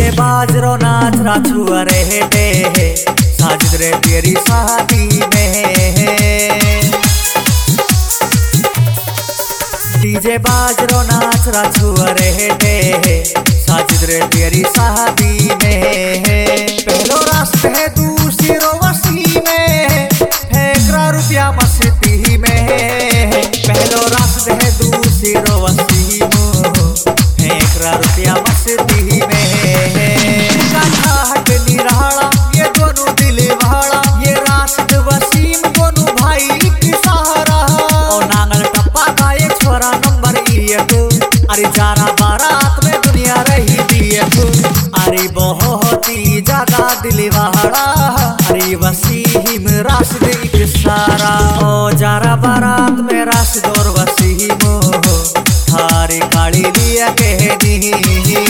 DJ बाज रो नाच रा छुआ रहे दे साजिद रे तेरी शादी में। डीजे बाज रो नाच रा छुआ रहे दे साजिद रे तेरी शादी में। पहलो रास है दूसरो वसी में फेंकरा रुपया मस्ती में। पहलो रास है दूसरो वसी में फेंकरा रुपया मस्ती में। काठा हट निराला ये दोनों दिल वाला ये राशिद वसीम दोनों भाई की सहारा। और नांगल टप्पा का ये छोरा नंबर एक। अरे जारा बारात में दुनिया रही दियक। अरे बहुत ही ज्यादा दिल वाला अरे वसीम राशिद एक सारा। ओ जारा बारात में राशिद और वसीम थारी काली लिया कह दी।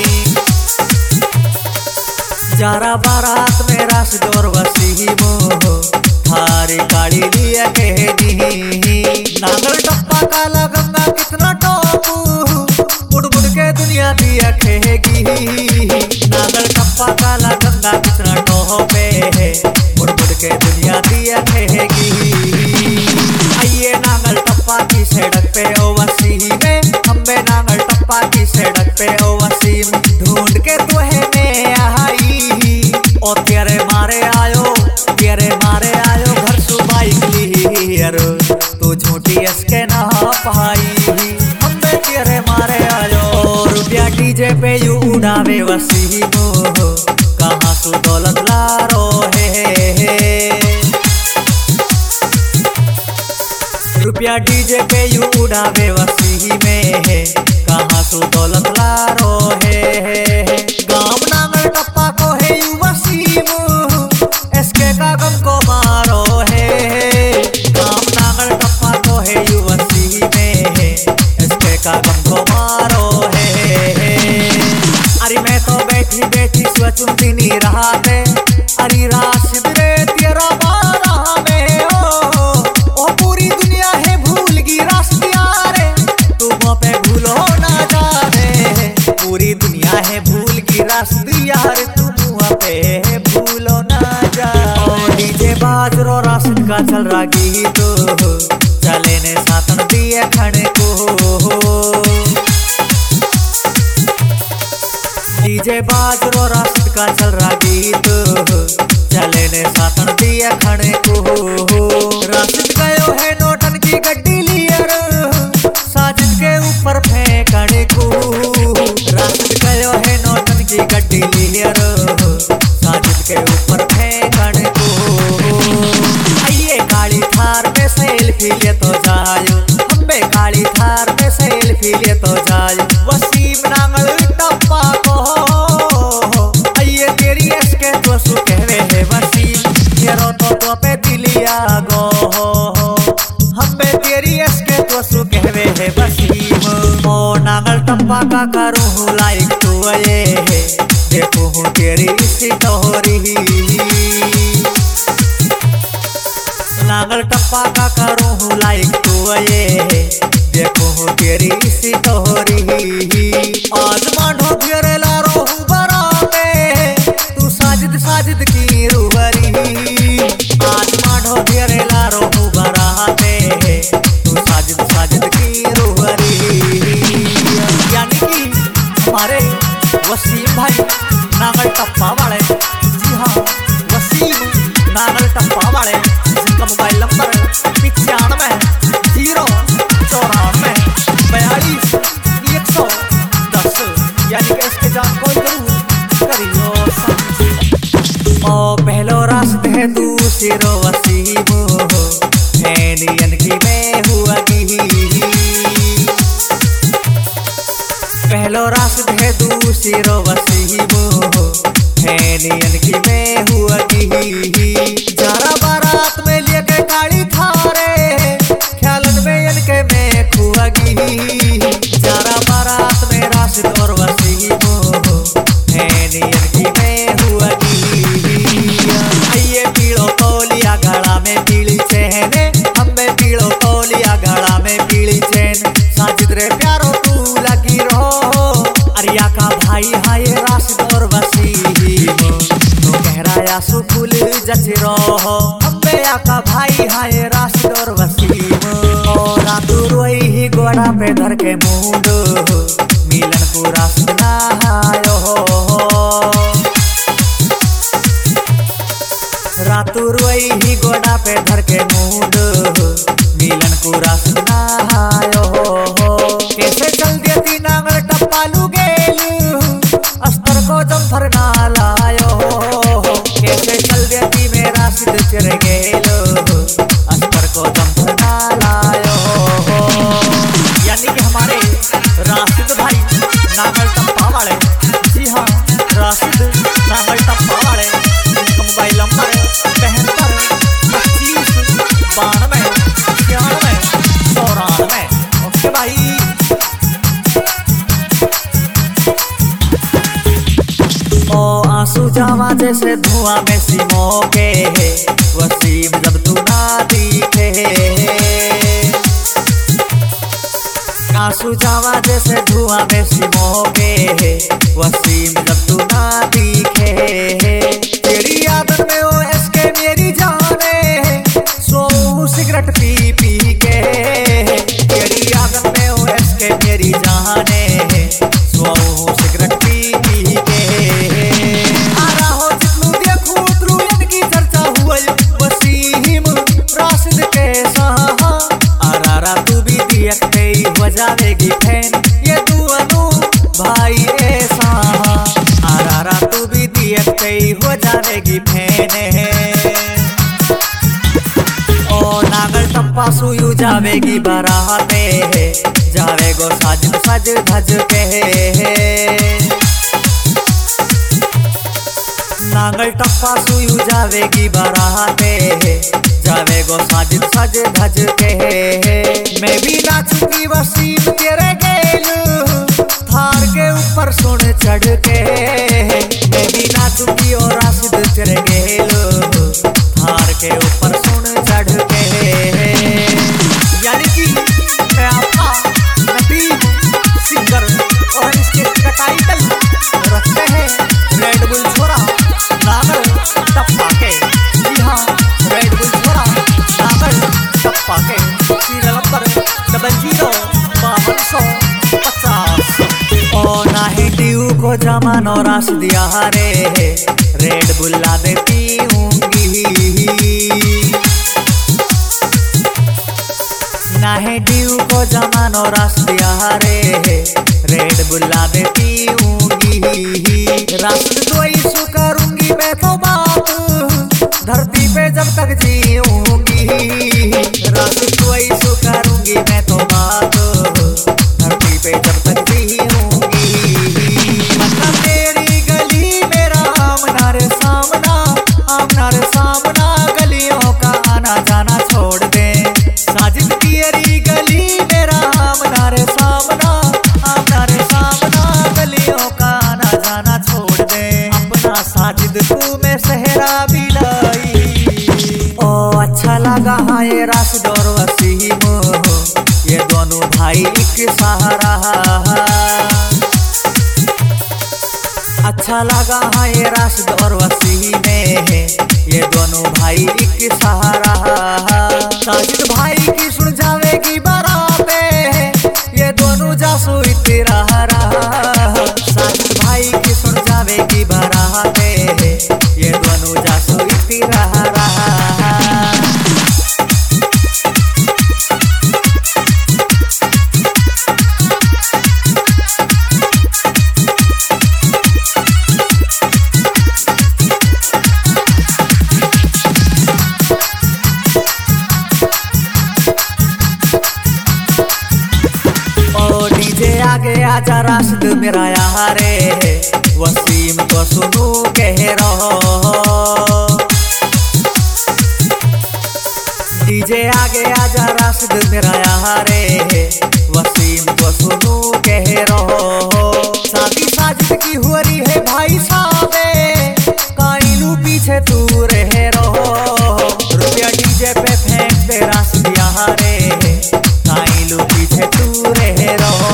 जारा बारात में राशिद और वसीम थारी काली लिया कह दी। नांगल टप्पा काला गंगा कितना टॉपू बुड़ बुड़ के दुनिया दिया कहेगी। नांगल टप्पा काला गंगा कितना टॉपे बुड़ बुड़ के दुनिया दिया कहेगी। आइए नांगल टप्पा की सड़क पे ओ वसीम में हम्बे नांगल टप्पा की सड़क पे ओ वसीम ढूंढ के तो है मैं आई। और तेरे मारे आयो घर सुबाई क्लियर तू झूठी इसके ना पाई। हम्बे तेरे मारे आयो रुपया डीजे पे यू उड़ावे वसीम कहाँ सु दौलत लारो है। रुपया डीजे पे यू उड़ावे वसीम में कहाँ सु दौलत लारो है। गाँव नांगल टप्पा को है यू वसीम इसके का गम को मारो है। गाँव नांगल टप्पा को है यू वसीम इसके का गम को मारो है। अरे मैं तो बैठी बैठी सोचती नहीं रहा थे अरे राशिद रे तेरा बारह में ओ पूरी दुनिया है भूल गी राशिद यारे तू पे भूलो ना जाने। पूरी दुनिया है भूल गी राशिद यार तू पे भूलो ना जा। डीजे बाज रो राशिद का चल रहा गीत चले ने सातन दिए खड़े को। डीजे बाज रो राशिद का चल रहा गीत चले ने सातन दिए खड़े को। राशिद गयो है नोटन की गड्डी लियर साजिद के ऊपर फेंकने को। राशिद गयो है नोटन की गड्डी लियर साजिद के ऊपर फेंकने को। आइए काली थार में सेल्फी ले तो जायो हम्बे काली थार में सेल्फी ले तो जायो। वसीम नांगल टप्पा को आइए तेरी इसके तो सु कहवे है वसीम तेरो तो पे दिलिया गो हम्बे तेरी इसके तो सु कहवे है वसीम। ओ नांगल टप्पा का करूँ लाइक तू ये देखो हूँ तेरी इसी टोरी। नांगल टप्पा का करूँ लाइक तू ये देखो हूँ तेरी इसी टोरी। आज मांडो तेरे लारो बराते तू साजिद की रूबरी। आज मांडो तेरे लारो बराते तू साजिद की रूबरी। यानी कि हमारे वसीम भाई नांगल टप्पा वाले जी हाँ वसीम नांगल टप्पा वाले जिनका मोबाइल नंबर 95 42 110 यानी कि इसके जान कोई जरूर करियो। ओ पहलो राशिद है दूसरो वसीम फैनियन की मैं हुआ की। पहलो राशिद है दूसरो वसीम फैनियन की मैं हुआ की। जारा बारात में लेके काली थारे ख्यालन में इनके मैं खुआगी। जारा बारात में राशिद और वसीम फैनियन की मैं हुआ की। आइए पीड़ो तौलिया गला में पीली चैन हम्बे पीड़ो तौलिया गला में पीली चैन साजिद रे प्यारो तू लगी रहो। अरिया का भाई हाय राशिद और जच रहो अम्बे का भाई हाय राशिद और वसीम। और रातू रोई ही गोड़ा पे धर के मूड मिलन को राशिद नहायो। रातू रोई ही गोड़ा पे धर के मूड मिलन को राशिद नहायो। कैसे चल देती नांगल टप्पालू गेलू अस्तर को जम्फर ना लायो। कैसे चल देती में राशिद चिर गेलो अस्तर को जम्फर ना लायो। यानी कि हमारे राशिद भाई नांगल टप्पा वाले, जी हाँ राशिद नांगल टप्पा वाले, इनका मोबाइल नंबर 75 25 92 96 94। ओके भाई। ओ आंसू जावा जैसे धुआं में सिमो के वसीम जब तू ना दिखे। आंसू जावा जैसे धुआं में सिमो के वसीम जब तू ना दिखे। तेरी आदत में ओ इसके मेरी जाने सो सिगरेट पी पी के। तेरी आदत में ओ इसके मेरी जाने सो सिगरेट पी पी के। आ रहा जितनू देखू उतरू इनकी चर्चा हुई वसीम राशिद के साहा। आरा तू भी देखते ही हो जावेगी फैन ये तू अनु भाई ऐसा। आरा तू भी देखते ही हो जावेगी फैन। ओ नांगल टप्पा सुयू जावेगी बाराते जावे गो साजिद सज धज के। नांगल टप्पा सुयू जावेगी बाराते जावे गो साजिद सज धज के। मैं भी नाचूंगी वसीम तेरे गेलू थार के ऊपर सुन चढ़ के। मैं भी नाचूंगी और राशिद तेरे गेलू थार के ऊपर सुन चढ़ के। यानी कि मैं आपका नबील सिंगर और इसके टाइटल रखते हैं रेड बुल छोरा नांगल टप्पा के। जी हाँ रेड बुल छोरा नांगल टप्पा के। Serial number 005250। ओ नाही ड्यू को जमानो राशिद यारे रेड बुल्ला दे पीऊंगी। नाहे ड्यू को जमानो राशिद यारे रेड बुल्ला दे पीऊंगी। राशिद दोई सु करूंगी मैं तो बात धरती पे जब तक जीऊंगी। राशिद दोई सु करूंगी मैं तो बात धरती पे जब तक जीऊंगी। मतलब तेरी गली मेरा आमना रे सामना गलियों का आना जाना छोड़ दे। साजिद तेरी गली मेरा आमना रे सामना गलियों का आना जाना छोड़ दे। अपना साजिद को मैं सहरा बिलाई। ओ अच्छा लगा हाँ ये राशिद और वसीम ये दोनों भाई एक सहारा। अच्छा लगा हाँ ये राशिद और वसीम ये दोनों भाई एक सहारा। साजिद भाई की सुन जावेगी बाराते ये दोनों जासू इतरा रहा। साजिद भाई की सुन जावेगी बाराते ये दोनों जासू इतरा रहा। आगे आजा राशिद मेरा यारे वसीम को सुनू कह रहो। डीजे आगे आजा राशिद मेरा यारे वसीम को सुनू कह रहो। शादी साजिद की हो रही है भाई साहब काइलू पीछे तू रह रहो। रुपया डीजे पे फेंक दे राशिद यारे काइलू पीछे तू रह रहो।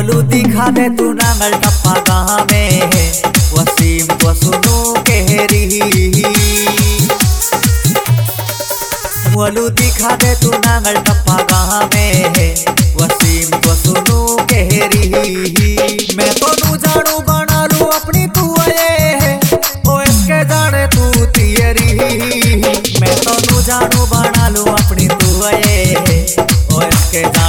मोलू दिखा दे तू नांगल टप्पा कहाँ में है, वसीम को सुनू केहरी। मोलू दिखा दे तू नांगल टप्पा कहाँ में है, वसीम को सुनू केहरी। मैं तो नू जानू बना लू अपनी तू है, ओ इसके जाने तू तियरी। मैं तो नू जानू बना लू अपनी तू है, ओ इसके